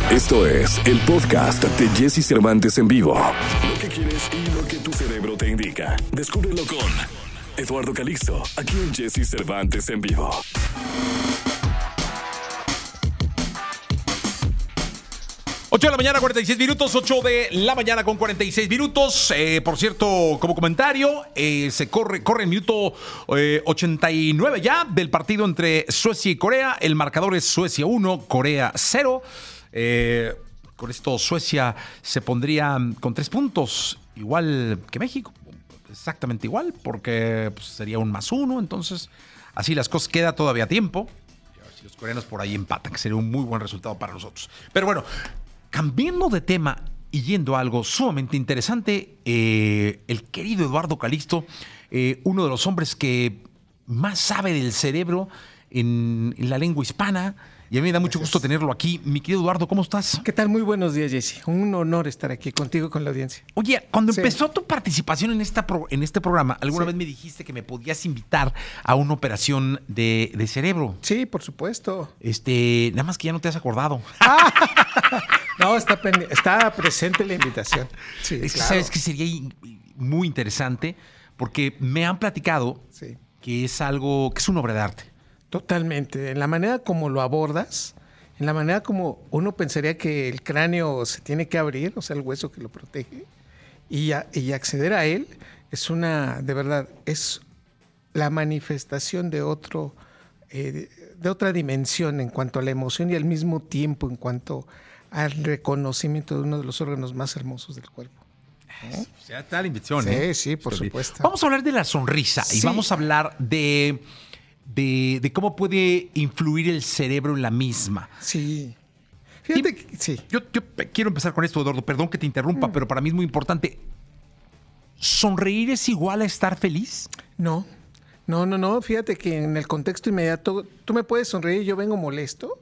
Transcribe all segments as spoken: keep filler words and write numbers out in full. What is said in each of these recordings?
Esto es el podcast de Jesse Cervantes en vivo. Lo que quieres y lo que tu cerebro te indica. Descúbrelo con Eduardo Calixto, aquí en Jesse Cervantes en vivo. ocho de la mañana, cuarenta y seis minutos. ocho de la mañana con cuarenta y seis minutos. Eh, por cierto, como comentario, eh, se corre, corre el minuto eh, ochenta y nueve ya del partido entre Suecia y Corea. El marcador es Suecia uno, Corea cero. Eh, con esto Suecia se pondría con tres puntos, igual que México. Exactamente igual, porque pues, sería un más uno. Entonces, así las cosas, queda todavía tiempo. Y a ver si los coreanos por ahí empatan, que sería un muy buen resultado para nosotros. Pero bueno, cambiando de tema y yendo a algo sumamente interesante, eh, el querido Eduardo Calixto, eh, uno de los hombres que más sabe del cerebro en, en la lengua hispana, y a mí me da mucho Gracias. gusto tenerlo aquí. Mi querido Eduardo, ¿cómo estás? ¿Qué tal? Muy buenos días, Jesse. Un honor estar aquí contigo, con la audiencia. Oye, cuando sí. empezó tu participación en, esta pro, en este programa, alguna sí. vez me dijiste que me podías invitar a una operación de, de cerebro. Sí, por supuesto. Este, nada más que ya no te has acordado. No, está, está presente la invitación. Sí, es que claro. sabes que sería muy interesante porque me han platicado sí. que es algo, que es una obra de arte. Totalmente. En la manera como lo abordas, en la manera como uno pensaría que el cráneo se tiene que abrir, o sea, el hueso que lo protege, y, a, y acceder a él, es una, de verdad, es la manifestación de otro, eh, de otra dimensión en cuanto a la emoción y al mismo tiempo en cuanto al reconocimiento de uno de los órganos más hermosos del cuerpo. ¿Eh? Ya está la invitación, sí, ¿eh? Sí, por supuesto. Vamos a hablar de la sonrisa sí. y vamos a hablar de... De, de cómo puede influir el cerebro en la misma. Sí. Fíjate que sí. Yo, yo quiero empezar con esto, Eduardo. Perdón que te interrumpa, mm. pero para mí es muy importante. ¿Sonreír es igual a estar feliz? No. No, no, no. Fíjate que en el contexto inmediato, tú me puedes sonreír y yo vengo molesto.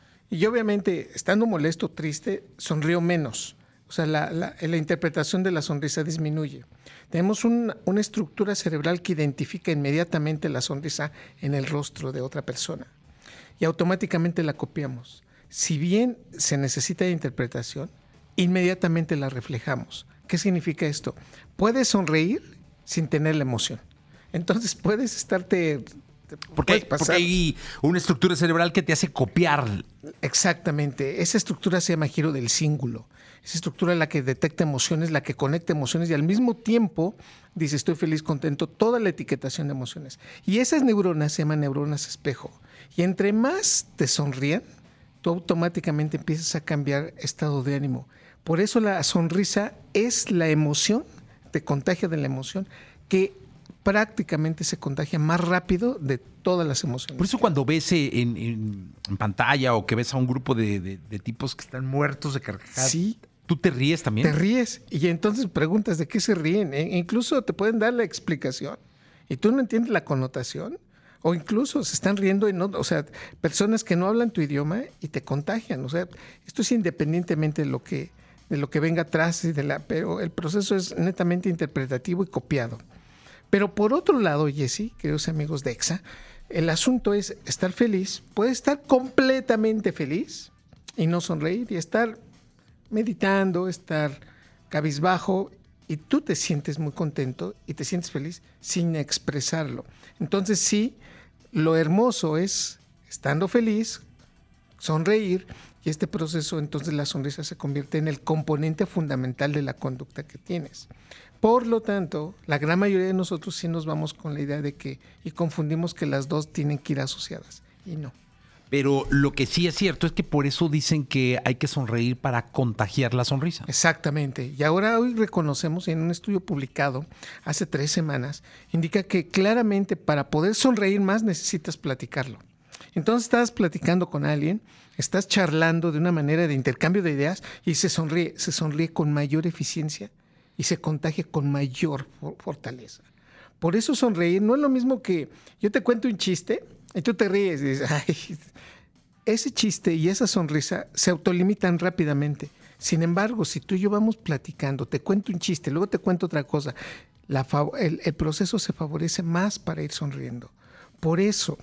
Y yo, obviamente, estando molesto, triste, sonrío menos. O sea, la, la, la interpretación de la sonrisa disminuye. Tenemos un, una estructura cerebral que identifica inmediatamente la sonrisa en el rostro de otra persona y automáticamente la copiamos. Si bien se necesita de interpretación, inmediatamente la reflejamos. ¿Qué significa esto? Puedes sonreír sin tener la emoción. Entonces puedes estarte... Porque hay, porque hay una estructura cerebral que te hace copiar. Exactamente. Esa estructura se llama giro del cíngulo. Esa estructura es la que detecta emociones, la que conecta emociones y al mismo tiempo dice estoy feliz, contento, toda la etiquetación de emociones. Y esas neuronas se llaman neuronas espejo. Y entre más te sonrían, tú automáticamente empiezas a cambiar estado de ánimo. Por eso la sonrisa es la emoción, te contagia de la emoción, que prácticamente se contagia más rápido de todas las emociones. Por eso cuando ves en, en, en pantalla o que ves a un grupo de, de, de tipos que están muertos de carcajadas, sí. ¿tú te ríes también? Te ríes y entonces preguntas de qué se ríen. E incluso te pueden dar la explicación y tú no entiendes la connotación o incluso se están riendo, en, o sea, personas que no hablan tu idioma y te contagian. O sea, esto es independientemente de lo que, de lo que venga atrás, y de la, pero el proceso es netamente interpretativo y copiado. Pero por otro lado, Jesse, queridos amigos de EXA, el asunto es estar feliz. Puedes estar completamente feliz y no sonreír y estar meditando, estar cabizbajo y tú te sientes muy contento y te sientes feliz sin expresarlo. Entonces sí, lo hermoso es estando feliz, sonreír y este proceso, entonces la sonrisa se convierte en el componente fundamental de la conducta que tienes. Por lo tanto, la gran mayoría de nosotros sí nos vamos con la idea de que, y confundimos que las dos tienen que ir asociadas, y no. Pero lo que sí es cierto es que por eso dicen que hay que sonreír para contagiar la sonrisa. Exactamente. Y ahora hoy reconocemos, en un estudio publicado hace tres semanas, indica que claramente para poder sonreír más necesitas platicarlo. Entonces estás platicando con alguien, estás charlando de una manera de intercambio de ideas y se sonríe, se sonríe con mayor eficiencia y se contagia con mayor fortaleza. Por eso sonreír no es lo mismo que yo te cuento un chiste y tú te ríes y dices, ay, ese chiste y esa sonrisa se autolimitan rápidamente. Sin embargo, si tú y yo vamos platicando, te cuento un chiste, luego te cuento otra cosa, la, el, el proceso se favorece más para ir sonriendo. Por eso,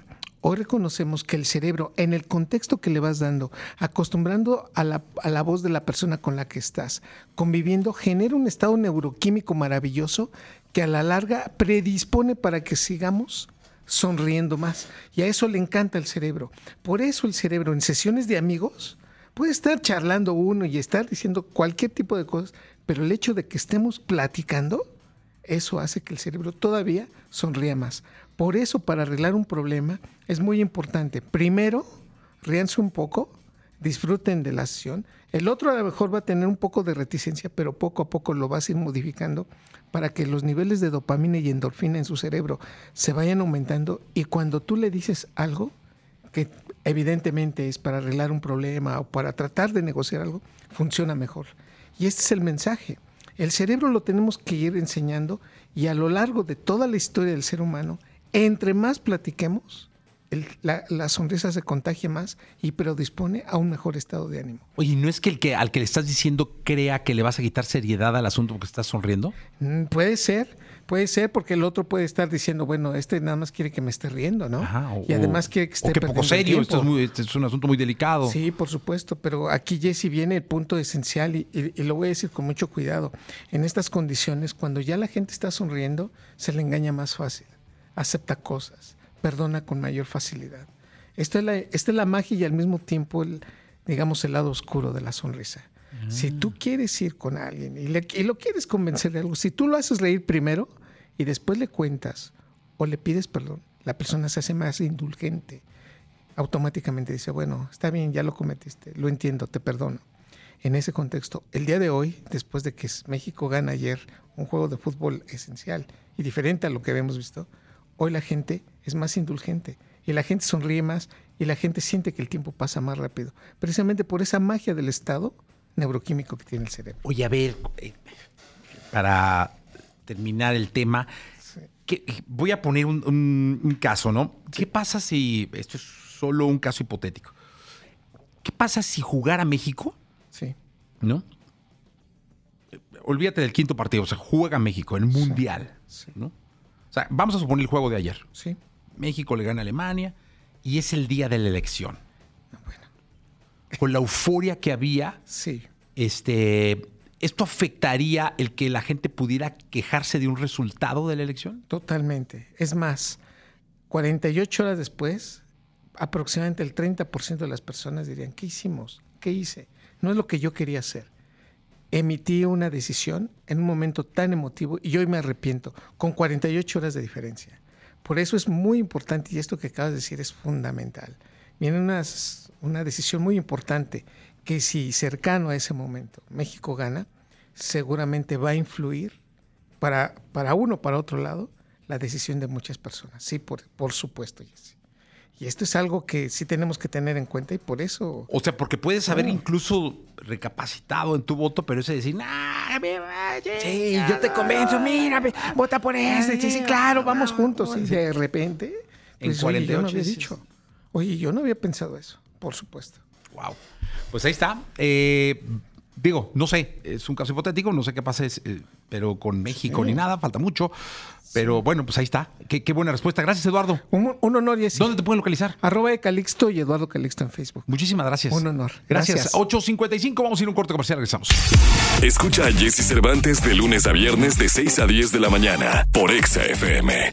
Hoy reconocemos que el cerebro, en el contexto que le vas dando, acostumbrando a la, a la voz de la persona con la que estás, conviviendo, genera un estado neuroquímico maravilloso que a la larga predispone para que sigamos sonriendo más. Y a eso le encanta el cerebro. Por eso el cerebro en sesiones de amigos puede estar charlando uno y estar diciendo cualquier tipo de cosas, pero el hecho de que estemos platicando, eso hace que el cerebro todavía sonría más. Por eso, para arreglar un problema, es muy importante. Primero, ríanse un poco, disfruten de la sesión. El otro a lo mejor va a tener un poco de reticencia, pero poco a poco lo vas a ir modificando para que los niveles de dopamina y endorfina en su cerebro se vayan aumentando. Y cuando tú le dices algo, que evidentemente es para arreglar un problema o para tratar de negociar algo, funciona mejor. Y este es el mensaje. El cerebro lo tenemos que ir enseñando y a lo largo de toda la historia del ser humano, entre más platiquemos, el, la, la sonrisa se contagia más y predispone a un mejor estado de ánimo. Oye, ¿no es que el que al que le estás diciendo crea que le vas a quitar seriedad al asunto porque estás sonriendo? Mm, puede ser, puede ser porque el otro puede estar diciendo, bueno, este nada más quiere que me esté riendo, ¿no? Ajá, o, y además quiere que esté o que poco serio, esto es, muy, esto es un asunto muy delicado. Sí, por supuesto, pero aquí, Jesse, viene el punto esencial y, y, y lo voy a decir con mucho cuidado. En estas condiciones, cuando ya la gente está sonriendo, se le engaña más fácil, acepta cosas, perdona con mayor facilidad. Esto es la, esta es la magia y al mismo tiempo, el, digamos, el lado oscuro de la sonrisa. Mm. Si tú quieres ir con alguien y, le, y lo quieres convencer de algo, si tú lo haces reír primero y después le cuentas o le pides perdón, la persona se hace más indulgente. Automáticamente dice, bueno, está bien, ya lo cometiste, lo entiendo, te perdono. En ese contexto, el día de hoy, después de que México gana ayer un juego de fútbol esencial y diferente a lo que habíamos visto, hoy la gente es más indulgente y la gente sonríe más y la gente siente que el tiempo pasa más rápido, precisamente por esa magia del estado neuroquímico que tiene el cerebro. Oye, a ver, eh, para terminar el tema, sí. que, voy a poner un, un, un caso, ¿no? Sí. ¿Qué pasa si, esto es solo un caso hipotético, qué pasa si jugara México? Sí. ¿No? Olvídate del quinto partido, o sea, juega México, el Mundial, sí. Sí. ¿no? O sea, vamos a suponer el juego de ayer. Sí. México le gana a Alemania y es el día de la elección. Bueno. Con la euforia que había, sí. este, ¿esto afectaría el que la gente pudiera quejarse de un resultado de la elección? Totalmente. Es más, cuarenta y ocho horas después, aproximadamente el treinta por ciento de las personas dirían, ¿qué hicimos? ¿Qué hice? No es lo que yo quería hacer. Emití una decisión en un momento tan emotivo y hoy me arrepiento, con cuarenta y ocho horas de diferencia. Por eso es muy importante, y esto que acabas de decir es fundamental. Viene una, una decisión muy importante que si cercano a ese momento México gana, seguramente va a influir para, para uno o para otro lado la decisión de muchas personas. Sí, por, por supuesto, Jesse. Y esto es algo que sí tenemos que tener en cuenta y por eso... O sea, porque puedes haber oh. incluso recapacitado en tu voto, pero ese decir, nah, me vaya, sí, yo te convenzo, mira, vota por este, sí, sí, claro, vamos juntos. Y de repente, pues, en oye, yo no había dicho. Oye, yo no había pensado eso, por supuesto. Wow. Pues ahí está. Eh, digo, no sé, es un caso hipotético, no sé qué pasa, eh, pero con México sí. ni nada, falta mucho. Pero bueno, pues ahí está. Qué, qué buena respuesta. Gracias, Eduardo. Un, un honor, Jesse. ¿Dónde te pueden localizar? Arroba de Calixto y Eduardo Calixto en Facebook. Muchísimas gracias. Un honor. Gracias. Gracias. ocho cincuenta y cinco, vamos a ir a un corte comercial, regresamos. Escucha a Jesse Cervantes de lunes a viernes de seis a diez de la mañana por Exa F M.